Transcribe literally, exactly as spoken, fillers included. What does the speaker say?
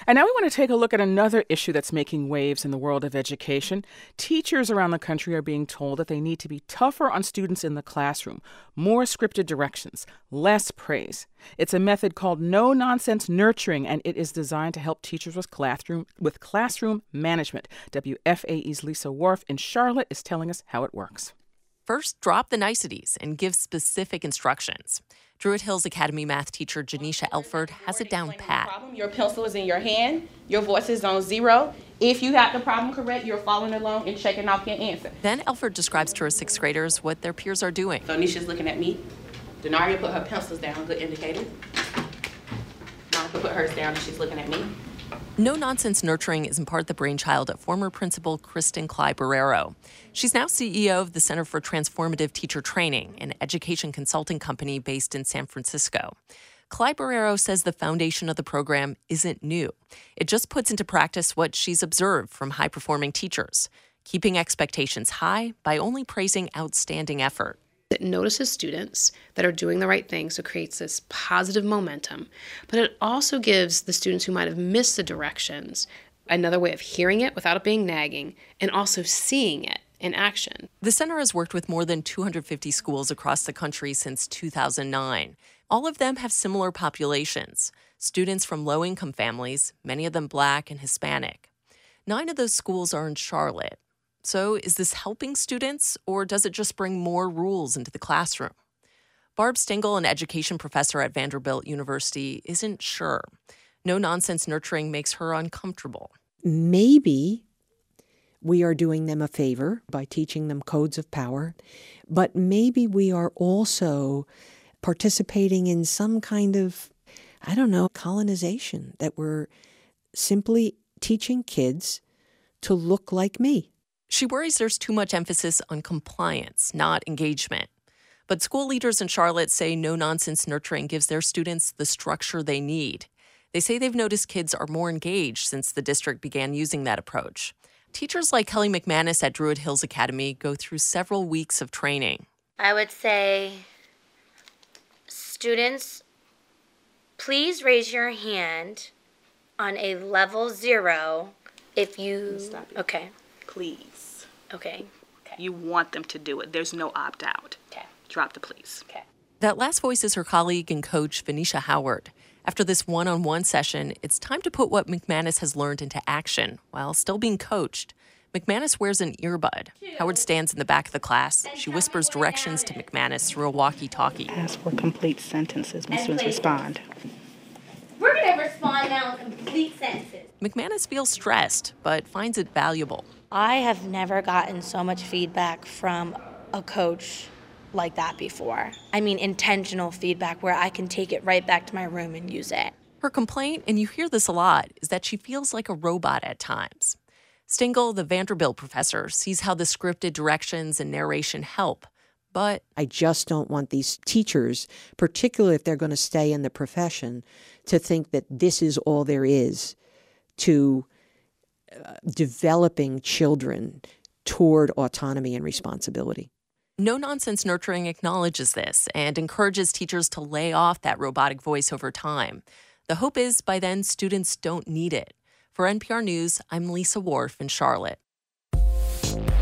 And now we want to take a look at another issue that's making waves in the world of education. Teachers around the country are being told that they need to be tougher on students in the classroom, more scripted directions, less praise. It's a method called no-nonsense nurturing, and it is designed to help teachers with classroom with classroom management. W F A E's Lisa Wharf in Charlotte is telling us how it works. First, drop the niceties and give specific instructions. Druid Hills Academy math teacher Janisha Elford has it down pat. Your pencil is in your hand. Your voice is on zero. If you have the problem correct, you're following along and checking off your answer. Then Elford describes to her sixth graders what their peers are doing. So Nisha's looking at me. Denaria put her pencils down, good indicator. Monica put hers down and she's looking at me. No-nonsense nurturing is in part the brainchild of former principal Kristen Cly-Barrero. She's now C E O of the Center for Transformative Teacher Training, an education consulting company based in San Francisco. Cly-Barrero says the foundation of the program isn't new. It just puts into practice what she's observed from high-performing teachers, keeping expectations high by only praising outstanding effort. It notices students that are doing the right thing, so creates this positive momentum. But it also gives the students who might have missed the directions another way of hearing it without it being nagging, and also seeing it in action. The center has worked with more than two hundred fifty schools across the country since two thousand nine. All of them have similar populations, students from low-income families, many of them Black and Hispanic. Nine of those schools are in Charlotte. So is this helping students, or does it just bring more rules into the classroom? Barb Stengel, an education professor at Vanderbilt University, isn't sure. No-nonsense nurturing makes her uncomfortable. Maybe we are doing them a favor by teaching them codes of power, but maybe we are also participating in some kind of, I don't know, colonization, that we're simply teaching kids to look like me. She worries there's too much emphasis on compliance, not engagement. But school leaders in Charlotte say no-nonsense nurturing gives their students the structure they need. They say they've noticed kids are more engaged since the district began using that approach. Teachers like Kelly McManus at Druid Hills Academy go through several weeks of training. I would say, students, please raise your hand on a level zero if you... Stop it. Okay. Please. Okay. Okay. You want them to do it. There's no opt-out. Okay. Drop the please. Okay. That last voice is her colleague and coach, Venetia Howard. After this one-on-one session, it's time to put what McManus has learned into action while still being coached. McManus wears an earbud. Howard stands in the back of the class. She whispers directions to McManus through a walkie-talkie. Ask for complete sentences when students respond. We're going to respond now in complete sentences. McManus feels stressed, but finds it valuable. I have never gotten so much feedback from a coach like that before. I mean, intentional feedback where I can take it right back to my room and use it. Her complaint, and you hear this a lot, is that she feels like a robot at times. Stengel, the Vanderbilt professor, sees how the scripted directions and narration help, but I just don't want these teachers, particularly if they're going to stay in the profession, to think that this is all there is to uh, developing children toward autonomy and responsibility. No-nonsense nurturing acknowledges this and encourages teachers to lay off that robotic voice over time. The hope is by then students don't need it. For N P R News, I'm Lisa Wharf in Charlotte.